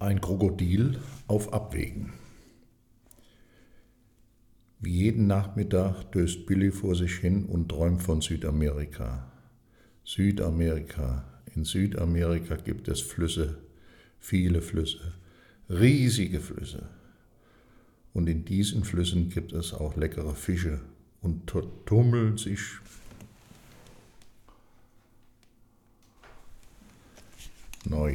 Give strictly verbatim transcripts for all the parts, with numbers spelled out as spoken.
Ein Krokodil auf Abwägen. Wie jeden Nachmittag döst Billy vor sich hin und träumt von Südamerika. Südamerika. In Südamerika gibt es Flüsse, viele Flüsse, riesige Flüsse. Und in diesen Flüssen gibt es auch leckere Fische und dort tummeln sich neu.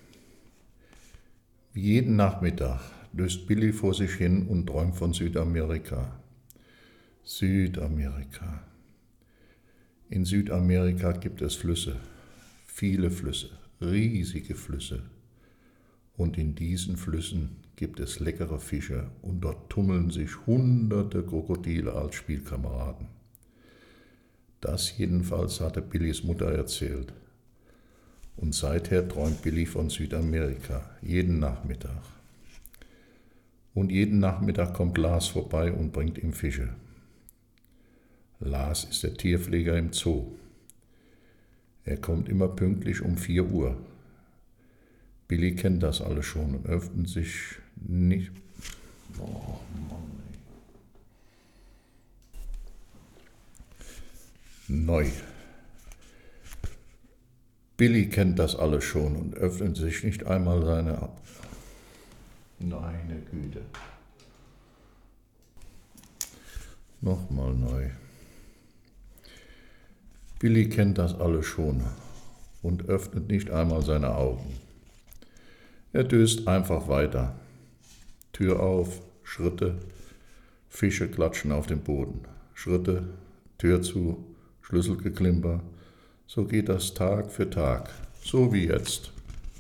Wie jeden Nachmittag döst Billy vor sich hin und träumt von Südamerika. Südamerika. In Südamerika gibt es Flüsse, viele Flüsse, riesige Flüsse. Und in diesen Flüssen gibt es leckere Fische und dort tummeln sich hunderte Krokodile als Spielkameraden. Das jedenfalls hatte Billys Mutter erzählt. Und seither träumt Billy von Südamerika, jeden Nachmittag. Und jeden Nachmittag kommt Lars vorbei und bringt ihm Fische. Lars ist der Tierpfleger im Zoo. Er kommt immer pünktlich um vier Uhr. Billy kennt das alles schon und öffnet sich nicht. Oh Mann, ey. Neu. Billy kennt das alles schon und öffnet sich nicht einmal seine Ab. Meine Güte. Nochmal neu. Billy kennt das alles schon und öffnet nicht einmal seine Augen. Er döst einfach weiter. Tür auf, Schritte, Fische klatschen auf dem Boden. Schritte, Tür zu, Schlüsselgeklimper. So geht das Tag für Tag, so wie jetzt.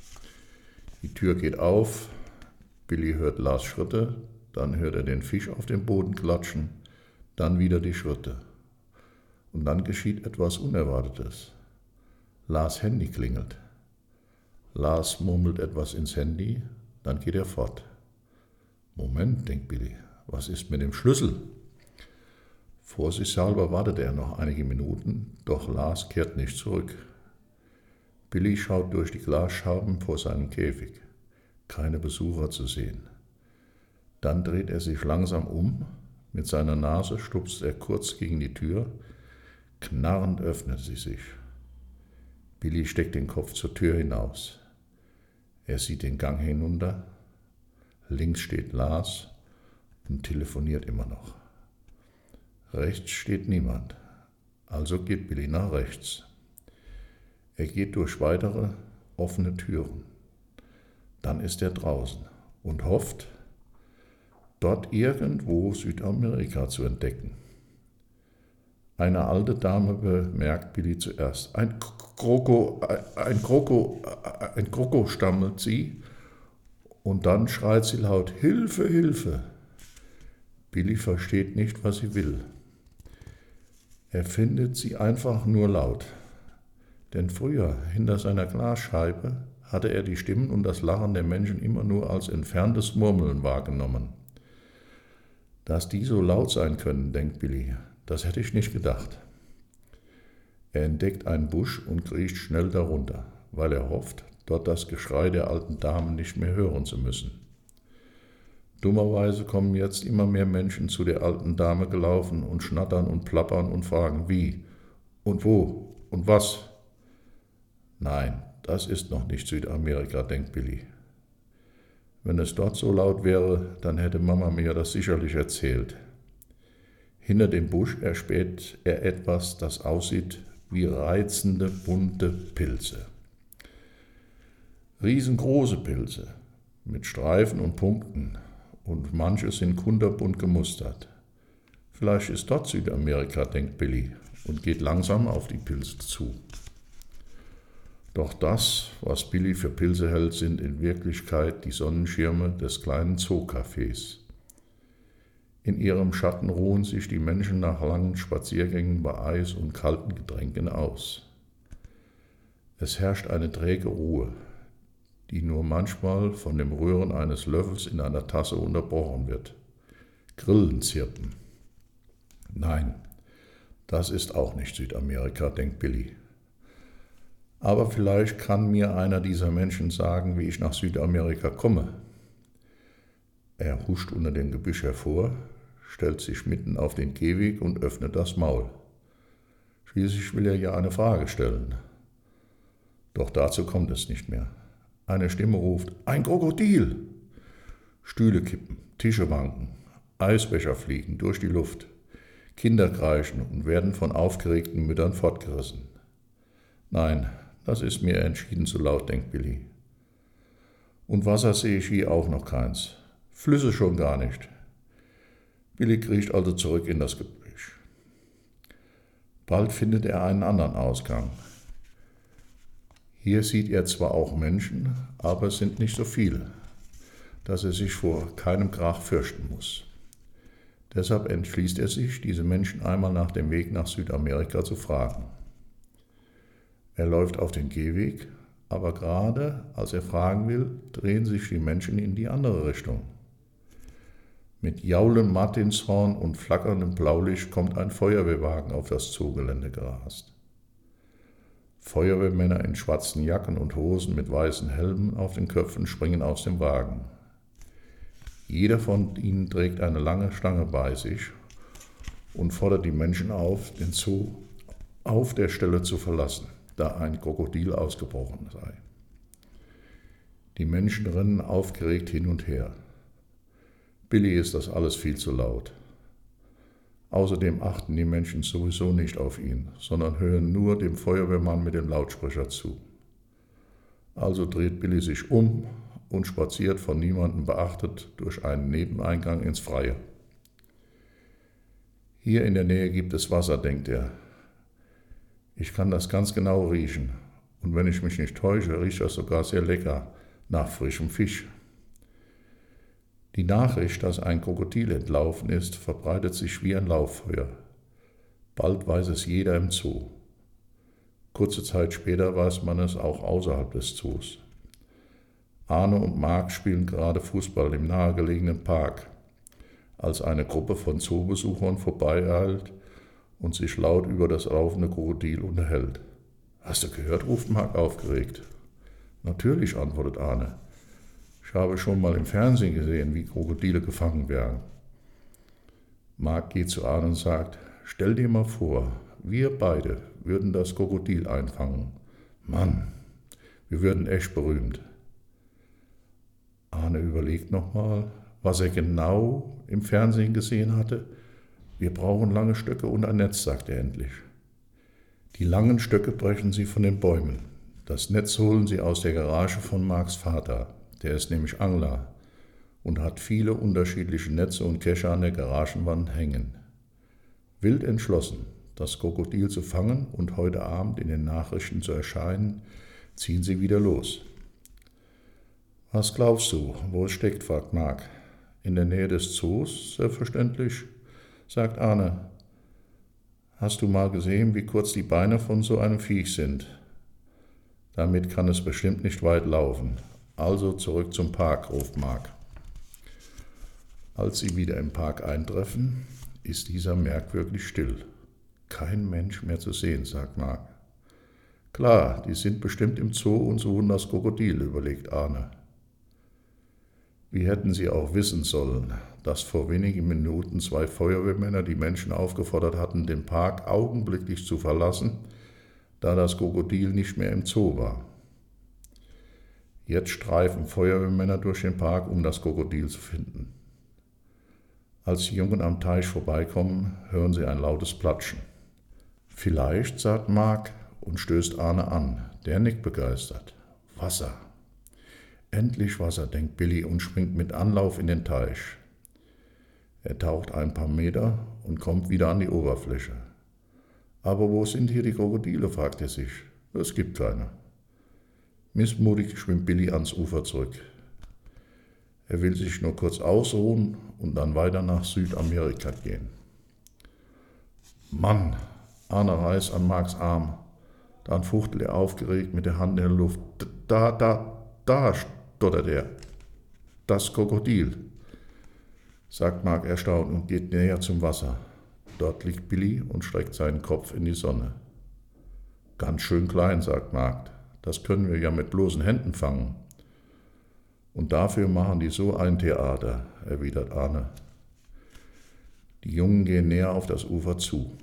Die Tür geht auf, Billy hört Lars Schritte, dann hört er den Fisch auf dem Boden klatschen, dann wieder die Schritte. Und dann geschieht etwas Unerwartetes. Lars Handy klingelt. Lars murmelt etwas ins Handy, dann geht er fort. Moment, denkt Billy, was ist mit dem Schlüssel? Vorsichtshalber wartet er noch einige Minuten, doch Lars kehrt nicht zurück. Billy schaut durch die Glasscherben vor seinem Käfig. Keine Besucher zu sehen. Dann dreht er sich langsam um, mit seiner Nase stupst er kurz gegen die Tür, knarrend öffnet sie sich. Billy steckt den Kopf zur Tür hinaus. Er sieht den Gang hinunter, links steht Lars und telefoniert immer noch. Rechts steht niemand, also geht Billy nach rechts. Er geht durch weitere offene Türen. Dann ist er draußen und hofft, dort irgendwo Südamerika zu entdecken. Eine alte Dame bemerkt Billy zuerst. Ein Kroko, ein Kroko, ein Kroko, stammelt sie, und dann schreit sie laut, Hilfe, Hilfe! Billy versteht nicht, was sie will. Er findet sie einfach nur laut. Denn früher, hinter seiner Glasscheibe, hatte er die Stimmen und das Lachen der Menschen immer nur als entferntes Murmeln wahrgenommen. Dass die so laut sein können, denkt Billy, das hätte ich nicht gedacht. Er entdeckt einen Busch und kriecht schnell darunter, weil er hofft, dort das Geschrei der alten Dame nicht mehr hören zu müssen. Dummerweise kommen jetzt immer mehr Menschen zu der alten Dame gelaufen und schnattern und plappern und fragen, wie und wo und was. Nein, das ist noch nicht Südamerika, denkt Billy. Wenn es dort so laut wäre, dann hätte Mama mir das sicherlich erzählt. Hinter dem Busch erspäht er etwas, das aussieht wie reizende, bunte Pilze. Riesengroße Pilze mit Streifen und Punkten. Und manche sind kunterbunt gemustert. Vielleicht ist dort Südamerika, denkt Billy, und geht langsam auf die Pilze zu. Doch das, was Billy für Pilze hält, sind in Wirklichkeit die Sonnenschirme des kleinen Zoocafés. In ihrem Schatten ruhen sich die Menschen nach langen Spaziergängen bei Eis und kalten Getränken aus. Es herrscht eine träge Ruhe, die nur manchmal von dem Rühren eines Löffels in einer Tasse unterbrochen wird. Grillen zirpen. Nein, das ist auch nicht Südamerika, denkt Billy. Aber vielleicht kann mir einer dieser Menschen sagen, wie ich nach Südamerika komme. Er huscht unter dem Gebüsch hervor, stellt sich mitten auf den Gehweg und öffnet das Maul. Schließlich will er ja eine Frage stellen. Doch dazu kommt es nicht mehr. Eine Stimme ruft: Ein Krokodil! Stühle kippen, Tische wanken, Eisbecher fliegen durch die Luft, Kinder kreischen und werden von aufgeregten Müttern fortgerissen. Nein, das ist mir entschieden zu laut, denkt Billy. Und Wasser sehe ich hier auch noch keins. Flüsse schon gar nicht. Billy kriecht also zurück in das Gebüsch. Bald findet er einen anderen Ausgang. Hier sieht er zwar auch Menschen, aber es sind nicht so viele, dass er sich vor keinem Krach fürchten muss. Deshalb entschließt er sich, diese Menschen einmal nach dem Weg nach Südamerika zu fragen. Er läuft auf den Gehweg, aber gerade als er fragen will, drehen sich die Menschen in die andere Richtung. Mit jaulendem Martinshorn und flackerndem Blaulicht kommt ein Feuerwehrwagen auf das Zoogelände gerast. Feuerwehrmänner in schwarzen Jacken und Hosen mit weißen Helmen auf den Köpfen springen aus dem Wagen. Jeder von ihnen trägt eine lange Stange bei sich und fordert die Menschen auf, den Zoo auf der Stelle zu verlassen, da ein Krokodil ausgebrochen sei. Die Menschen rennen aufgeregt hin und her. Billy ist das alles viel zu laut. Außerdem achten die Menschen sowieso nicht auf ihn, sondern hören nur dem Feuerwehrmann mit dem Lautsprecher zu. Also dreht Billy sich um und spaziert, von niemandem beachtet, durch einen Nebeneingang ins Freie. Hier in der Nähe gibt es Wasser, denkt er. Ich kann das ganz genau riechen, und wenn ich mich nicht täusche, riecht das sogar sehr lecker nach frischem Fisch. Die Nachricht, dass ein Krokodil entlaufen ist, verbreitet sich wie ein Lauffeuer. Bald weiß es jeder im Zoo. Kurze Zeit später weiß man es auch außerhalb des Zoos. Arne und Marc spielen gerade Fußball im nahegelegenen Park, als eine Gruppe von Zoobesuchern vorbeieilt und sich laut über das laufende Krokodil unterhält. »Hast du gehört?« ruft Marc aufgeregt. »Natürlich«, antwortet Arne. »Ich habe schon mal im Fernsehen gesehen, wie Krokodile gefangen werden.« Marc geht zu Arne und sagt: »Stell dir mal vor, wir beide würden das Krokodil einfangen. Mann, wir würden echt berühmt.« Arne überlegt nochmal, was er genau im Fernsehen gesehen hatte. »Wir brauchen lange Stöcke und ein Netz«, sagt er endlich. Die langen Stöcke brechen sie von den Bäumen. Das Netz holen sie aus der Garage von Marcs Vater. Der ist nämlich Angler und hat viele unterschiedliche Netze und Kescher an der Garagenwand hängen. Wild entschlossen, das Krokodil zu fangen und heute Abend in den Nachrichten zu erscheinen, ziehen sie wieder los. »Was glaubst du, wo es steckt?«, fragt Marc. »In der Nähe des Zoos, selbstverständlich«, sagt Arne. »Hast du mal gesehen, wie kurz die Beine von so einem Viech sind? Damit kann es bestimmt nicht weit laufen. Also zurück zum Park«, ruft Marc. Als sie wieder im Park eintreffen, ist dieser merkwürdig still. »Kein Mensch mehr zu sehen«, sagt Marc. »Klar, die sind bestimmt im Zoo und suchen das Krokodil«, überlegt Arne. Wie hätten sie auch wissen sollen, dass vor wenigen Minuten zwei Feuerwehrmänner die Menschen aufgefordert hatten, den Park augenblicklich zu verlassen, da das Krokodil nicht mehr im Zoo war. Jetzt streifen Feuerwehrmänner durch den Park, um das Krokodil zu finden. Als die Jungen am Teich vorbeikommen, hören sie ein lautes Platschen. »Vielleicht«, sagt Marc und stößt Arne an. Der nickt begeistert. »Wasser. Endlich Wasser«, denkt Billy und springt mit Anlauf in den Teich. Er taucht ein paar Meter und kommt wieder an die Oberfläche. »Aber wo sind hier die Krokodile?«, fragt er sich. »Es gibt keine.« Missmutig schwimmt Billy ans Ufer zurück. Er will sich nur kurz ausruhen und dann weiter nach Südamerika gehen. »Mann«, Arne reißt an Marcs Arm. Dann fuchtelt er aufgeregt mit der Hand in der Luft. »Da, da, da«, stottert er. »Das Krokodil«, sagt Marc erstaunt und geht näher zum Wasser. Dort liegt Billy und streckt seinen Kopf in die Sonne. Ganz schön klein, sagt Mark. Das können wir ja mit bloßen Händen fangen. Und dafür machen die so ein Theater, erwidert Arne. Die Jungen gehen näher auf das Ufer zu.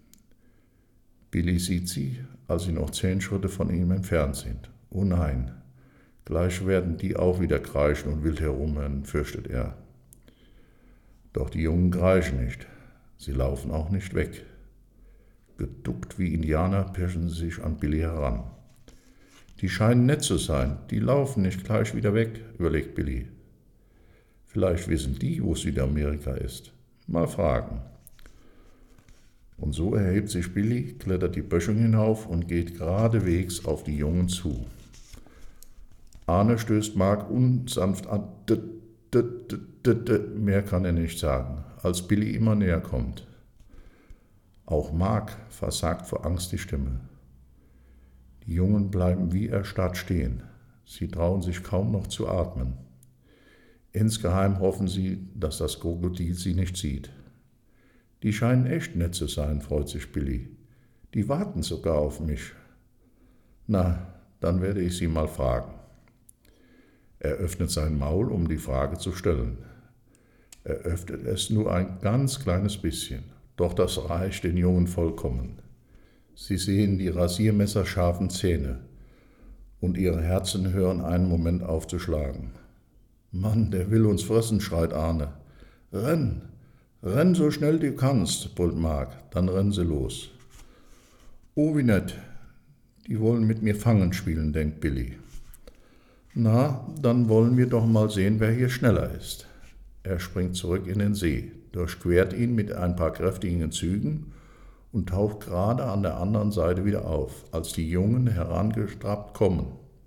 Billy sieht sie, als sie noch zehn Schritte von ihm entfernt sind. Oh nein, gleich werden die auch wieder kreischen und wild herumrennen, fürchtet er. Doch die Jungen kreischen nicht, sie laufen auch nicht weg. Geduckt wie Indianer pirschen sie sich an Billy heran. Die scheinen nett zu sein, die laufen nicht gleich wieder weg, überlegt Billy. Vielleicht wissen die, wo Südamerika ist. Mal fragen. Und so erhebt sich Billy, klettert die Böschung hinauf und geht geradewegs auf die Jungen zu. Arne stößt Mark unsanft an. D -d -d -d -d Mehr kann er nicht sagen, als Billy immer näher kommt. Auch Mark versagt vor Angst die Stimme. Die Jungen bleiben wie erstarrt stehen. Sie trauen sich kaum noch zu atmen. Insgeheim hoffen sie, dass das Krokodil sie nicht sieht. Die scheinen echt nett zu sein, freut sich Billy. Die warten sogar auf mich. Na, dann werde ich sie mal fragen. Er öffnet sein Maul, um die Frage zu stellen. Er öffnet es nur ein ganz kleines bisschen, doch das reicht den Jungen vollkommen. Sie sehen die rasiermesserscharfen Zähne und ihre Herzen hören einen Moment auf zu schlagen. »Mann, der will uns fressen«, schreit Arne. »Renn, renn so schnell du kannst«, brüllt Mark, dann rennen sie los. »Oh, wie nett, die wollen mit mir Fangen spielen«, denkt Billy. »Na, dann wollen wir doch mal sehen, wer hier schneller ist.« Er springt zurück in den See, durchquert ihn mit ein paar kräftigen Zügen und taucht gerade an der anderen Seite wieder auf, als die Jungen herangestrappt kommen.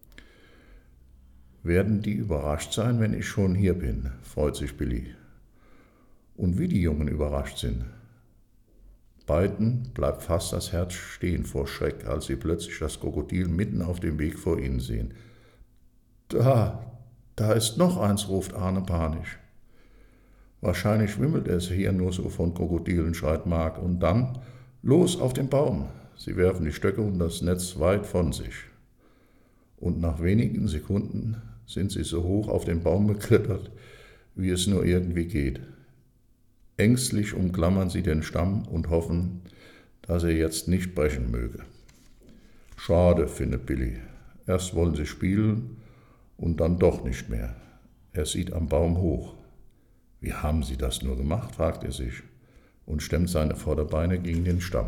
»Werden die überrascht sein, wenn ich schon hier bin?«, freut sich Billy. Und wie die Jungen überrascht sind. Beiden bleibt fast das Herz stehen vor Schreck, als sie plötzlich das Krokodil mitten auf dem Weg vor ihnen sehen. »Da, da ist noch eins«, ruft Arne panisch. »Wahrscheinlich wimmelt es hier nur so von Krokodilen«, schreit Mark, und dann »los auf den Baum«. Sie werfen die Stöcke und das Netz weit von sich. Und nach wenigen Sekunden sind sie so hoch auf den Baum geklettert, wie es nur irgendwie geht. Ängstlich umklammern sie den Stamm und hoffen, dass er jetzt nicht brechen möge. Schade, findet Billy. Erst wollen sie spielen und dann doch nicht mehr. Er sieht am Baum hoch. Wie haben sie das nur gemacht, fragt er sich und stemmt seine Vorderbeine gegen den Stamm.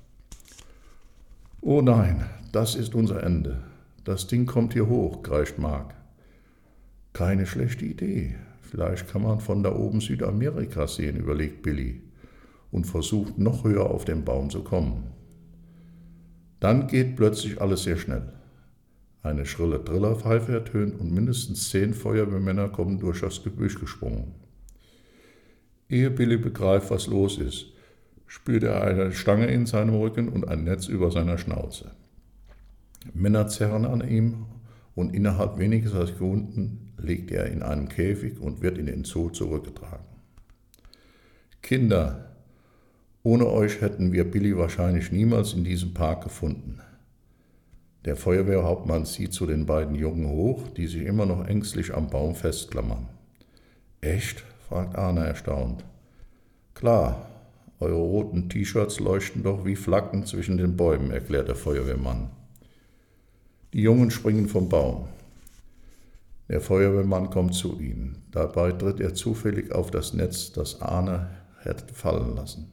Oh nein, das ist unser Ende. Das Ding kommt hier hoch, kreischt Mark. Keine schlechte Idee. Vielleicht kann man von da oben Südamerika sehen, überlegt Billy und versucht noch höher auf den Baum zu kommen. Dann geht plötzlich alles sehr schnell. Eine schrille Trillerpfeife ertönt und mindestens zehn Feuerwehrmänner kommen durch das Gebüsch gesprungen. Ehe Billy begreift, was los ist, spürt er eine Stange in seinem Rücken und ein Netz über seiner Schnauze. Männer zerren an ihm und innerhalb weniger Sekunden liegt er in einem Käfig und wird in den Zoo zurückgetragen. Kinder, ohne euch hätten wir Billy wahrscheinlich niemals in diesem Park gefunden. Der Feuerwehrhauptmann sieht zu den beiden Jungen hoch, die sich immer noch ängstlich am Baum festklammern. Echt? Fragt Arne erstaunt. Klar, eure roten T-Shirts leuchten doch wie Flaggen zwischen den Bäumen, erklärt der Feuerwehrmann. Die Jungen springen vom Baum. Der Feuerwehrmann kommt zu ihnen. Dabei tritt er zufällig auf das Netz, das Arne hätte fallen lassen.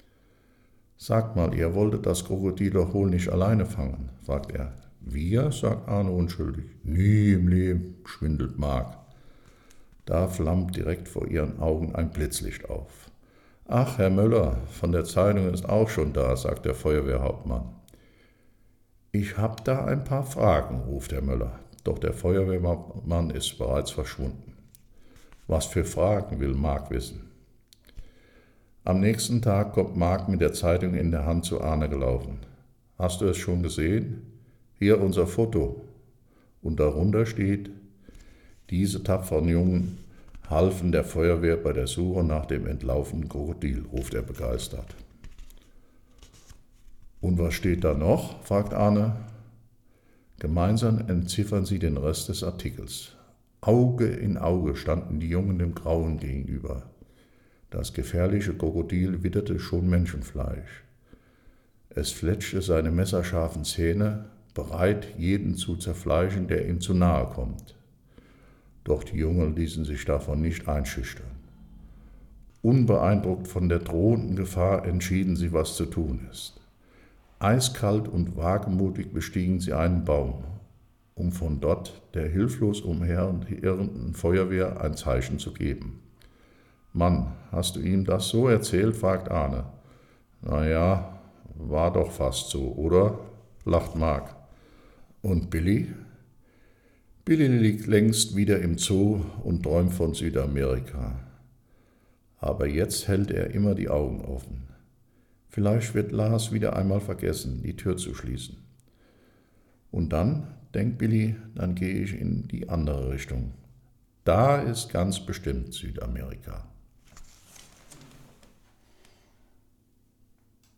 Sagt mal, ihr wolltet das Krokodil doch wohl nicht alleine fangen, fragt er. Wir, sagt Arne unschuldig. Nie im Leben, schwindelt Mark. Da flammt direkt vor ihren Augen ein Blitzlicht auf. Ach, Herr Möller, von der Zeitung ist auch schon da, sagt der Feuerwehrhauptmann. Ich hab da ein paar Fragen, ruft Herr Möller, doch der Feuerwehrmann ist bereits verschwunden. Was für Fragen will Mark wissen? Am nächsten Tag kommt Mark mit der Zeitung in der Hand zu Arne gelaufen. Hast du es schon gesehen? Hier unser Foto. Und darunter steht: Diese tapferen Jungen halfen der Feuerwehr bei der Suche nach dem entlaufenen Krokodil, ruft er begeistert. Und was steht da noch? Fragt Arne. Gemeinsam entziffern sie den Rest des Artikels. Auge in Auge standen die Jungen dem Grauen gegenüber. Das gefährliche Krokodil witterte schon Menschenfleisch. Es fletschte seine messerscharfen Zähne, bereit, jeden zu zerfleischen, der ihm zu nahe kommt. Doch die Jungen ließen sich davon nicht einschüchtern. Unbeeindruckt von der drohenden Gefahr entschieden sie, was zu tun ist. Eiskalt und wagemutig bestiegen sie einen Baum, um von dort der hilflos umherirrenden Feuerwehr ein Zeichen zu geben. »Mann, hast du ihm das so erzählt?« fragt Arne. »Na ja, war doch fast so, oder?« lacht Mark. »Und Billy?« Billy liegt längst wieder im Zoo und träumt von Südamerika. Aber jetzt hält er immer die Augen offen. Vielleicht wird Lars wieder einmal vergessen, die Tür zu schließen. Und dann, denkt Billy, dann gehe ich in die andere Richtung. Da ist ganz bestimmt Südamerika.